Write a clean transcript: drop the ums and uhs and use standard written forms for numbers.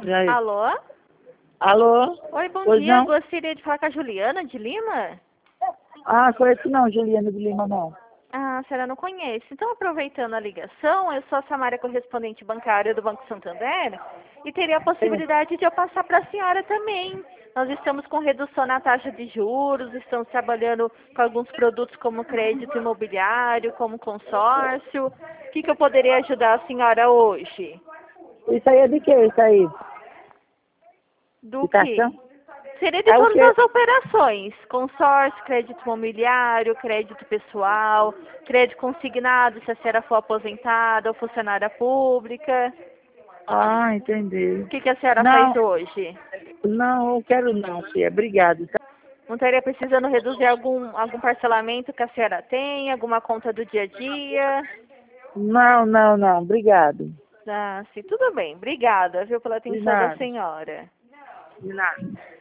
E aí? Alô? Alô? Oi, bom Pois dia. não? Gostaria de falar com a Juliana de Lima? Ah, conheço não, Juliana de Lima, não. Ah, a senhora não conhece. Então, aproveitando a ligação, eu sou a Samara, correspondente bancária do Banco Santander, e teria a possibilidade de eu passar para a senhora também. Nós estamos com redução na taxa de juros, estamos trabalhando com alguns produtos como crédito imobiliário, como consórcio. O que eu poderia ajudar a senhora hoje? Isso aí é de quê, isso aí? Do De que? cartão? Seria de É o todas quê? as operações, consórcio, crédito imobiliário, crédito pessoal, crédito consignado, se a senhora for aposentada ou funcionária pública. Ah, entendi. O que a senhora faz Não, hoje? não, eu quero não, filha. Obrigado. Tá? Não estaria precisando reduzir algum parcelamento que a senhora tem, alguma conta do dia a dia? Não, não, não. Obrigado. Ah, sim, tudo bem. Obrigada, viu, pela De atenção da nada. senhora. De nada.